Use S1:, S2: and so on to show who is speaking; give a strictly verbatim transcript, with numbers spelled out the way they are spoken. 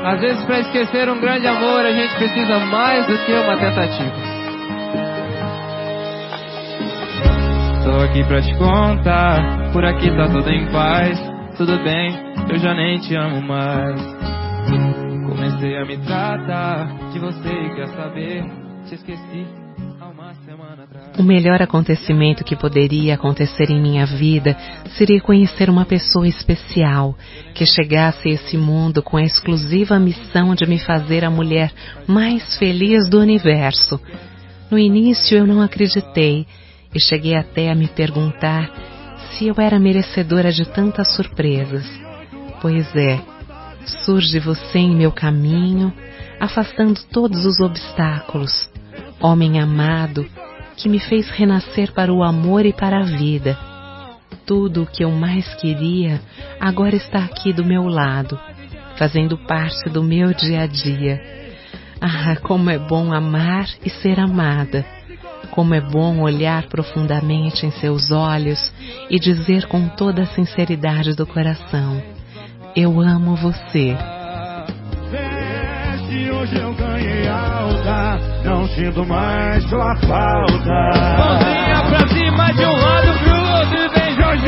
S1: Às vezes, pra esquecer um grande amor, a gente precisa mais do que uma tentativa. Tô aqui pra te contar, por aqui tá tudo em paz. Tudo bem, eu já nem te amo mais. Comecei a me tratar de você e quer saber, te esqueci há uma semana atrás.
S2: O melhor acontecimento que poderia acontecer em minha vida seria conhecer uma pessoa especial, que chegasse a esse mundo com a exclusiva missão de me fazer a mulher mais feliz do universo. No início eu não acreditei e cheguei até a me perguntar se eu era merecedora de tantas surpresas. Pois é, surge você em meu caminho, afastando todos os obstáculos. Homem amado, que me fez renascer para o amor e para a vida. Tudo o que eu mais queria agora está aqui do meu lado, fazendo parte do meu dia a dia. Ah, como é bom amar e ser amada. Como é bom olhar profundamente em seus olhos e dizer com toda a sinceridade do coração: eu amo você.
S3: Se hoje eu ganhei alta, não sinto mais sua falta.
S1: Mãozinha pra cima de um lado pro outro, vem Jorge